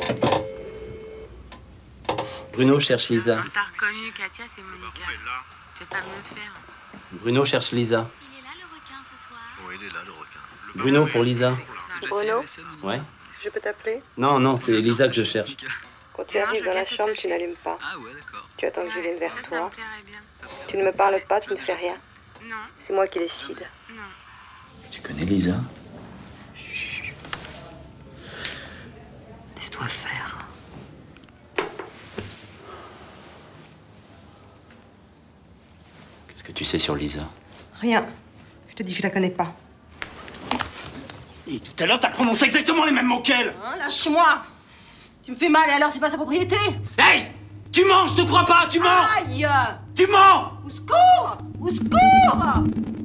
Bruno cherche Lisa. T'as reconnu Katia, c'est Monica. Tu vas pas me le faire. Bruno cherche Lisa. Il est là le requin ce soir. Oui, il est là, le requin. Bruno pour Lisa. Bruno, Ouais. je peux t'appeler? Non, non, c'est Lisa que je cherche. Quand tu arrives dans la chambre, tu n'allumes pas. Ah ouais, d'accord. Tu attends que je vienne vers Ça me toi. plairait bien. Tu ne me parles pas, tu ne fais rien. Non, C'est moi qui décide. non. Tu connais Lisa? Laisse-toi faire. Qu'est-ce que tu sais sur Lisa? Rien. Je te dis que je la connais pas. Et tout à l'heure, t'as prononcé exactement les mêmes mots qu'elle! Hein, lâche-moi! Tu me fais mal et alors c'est pas sa propriété? Hey! Tu mens, je te crois pas, tu mens! Aïe! Tu mens! Au secours! Au secours!